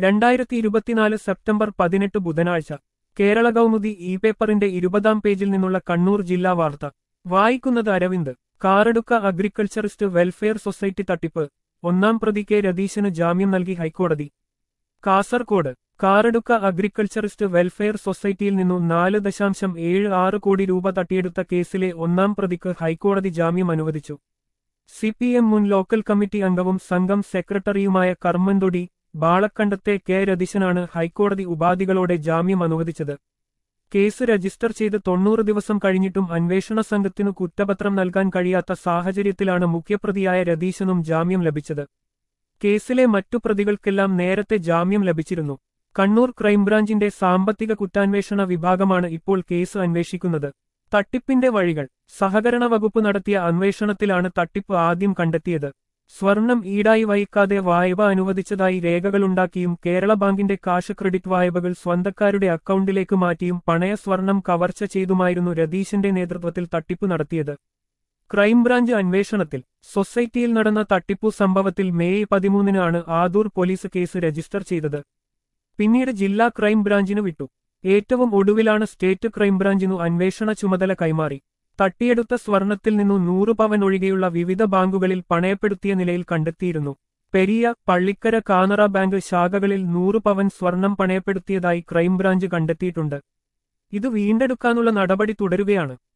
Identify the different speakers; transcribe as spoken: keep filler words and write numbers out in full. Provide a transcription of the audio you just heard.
Speaker 1: രണ്ടായിരത്തി ഇരുപത്തിനാല് സെപ്റ്റംബർ പതിനെട്ട് ബുധനാഴ്ച കേരള കൗമുദി ഇ പേപ്പറിന്റെ ഇരുപതാം പേജിൽ നിന്നുള്ള കണ്ണൂർ ജില്ലാ വാർത്ത വായിക്കുന്നത് Aravind. Karadukka agriculturist welfare society തട്ടിപ്പ്, ഒന്നാം പ്രതി കെ രതീശന് ജാമ്യം നൽകി ഹൈക്കോടതി. കാസർകോട് കാറടുക്ക അഗ്രികൾച്ചറിസ്റ്റ് വെൽഫെയർ സൊസൈറ്റിയിൽ നിന്നു നാല് ദശാംശം ഏഴ് ആറ് കോടി രൂപ തട്ടിയെടുത്ത കേസിലെ ഒന്നാം പ്രതിക്ക് ഹൈക്കോടതി ജാമ്യം അനുവദിച്ചു. സി പി എം മുൻ ലോക്കൽ കമ്മിറ്റി അംഗവും സംഘം സെക്രട്ടറിയുമായ കർമ്മന്തൊടി ബാളക്കണ്ടത്തെ കെ രതീശനാണ് ഹൈക്കോടതി ഉപാധികളോടെ ജാമ്യം അനുവദിച്ചത്. കേസ് രജിസ്റ്റർ ചെയ്ത് തൊണ്ണൂറ് ദിവസം കഴിഞ്ഞിട്ടും അന്വേഷണ സംഘത്തിനു കുറ്റപത്രം നൽകാൻ കഴിയാത്ത സാഹചര്യത്തിലാണ് മുഖ്യപ്രതിയായ രതീശനും ജാമ്യം ലഭിച്ചത്. കേസിലെ മറ്റു പ്രതികൾക്കെല്ലാം നേരത്തെ ജാമ്യം ലഭിച്ചിരുന്നു. കണ്ണൂർ ക്രൈംബ്രാഞ്ചിന്റെ സാമ്പത്തിക കുറ്റാന്വേഷണ വിഭാഗമാണ് ഇപ്പോൾ കേസ് അന്വേഷിക്കുന്നത്. തട്ടിപ്പിന്റെ വഴികൾ. സഹകരണ വകുപ്പ് നടത്തിയ അന്വേഷണത്തിലാണ് തട്ടിപ്പ് ആദ്യം കണ്ടെത്തിയത്. സ്വർണം ഈടായി വഹിക്കാതെ വായ്പ അനുവദിച്ചതായി രേഖകളുണ്ടാക്കിയും കേരള ബാങ്കിന്റെ കാഷ് ക്രെഡിറ്റ് വായ്പകൾ സ്വന്തക്കാരുടെ അക്കൗണ്ടിലേക്ക് മാറ്റിയും പണയ സ്വർണം കവർച്ച ചെയ്തുമായിരുന്നു രതീശന്റെ നേതൃത്വത്തിൽ തട്ടിപ്പ് നടത്തിയത്. ക്രൈംബ്രാഞ്ച് അന്വേഷണത്തിൽ സൊസൈറ്റിയിൽ നടന്ന തട്ടിപ്പു സംഭവത്തിൽ മെയ് പതിമൂന്നിനാണ് ആദൂർ പോലീസ് കേസ് രജിസ്റ്റർ ചെയ്തത്. പിന്നീട് ജില്ലാ ക്രൈംബ്രാഞ്ചിനു വിട്ടു. ഏറ്റവും ഒടുവിലാണ് സ്റ്റേറ്റ് ക്രൈംബ്രാഞ്ചിനു അന്വേഷണ ചുമതല കൈമാറി. തട്ടിയെടുത്ത സ്വർണത്തിൽ നിന്നു നൂറ് പവൻ ഒഴികെയുള്ള വിവിധ ബാങ്കുകളിൽ പണയപ്പെടുത്തിയ നിലയിൽ കണ്ടെത്തിയിരുന്നു. പെരിയ, പള്ളിക്കര, കാനറ ബാങ്ക് ശാഖകളിൽ നൂറ് പവൻ സ്വർണം പണയപ്പെടുത്തിയതായി ക്രൈംബ്രാഞ്ച് കണ്ടെത്തിയിട്ടുണ്ട്. ഇത് വീണ്ടെടുക്കാനുള്ള നടപടി തുടരുകയാണ്.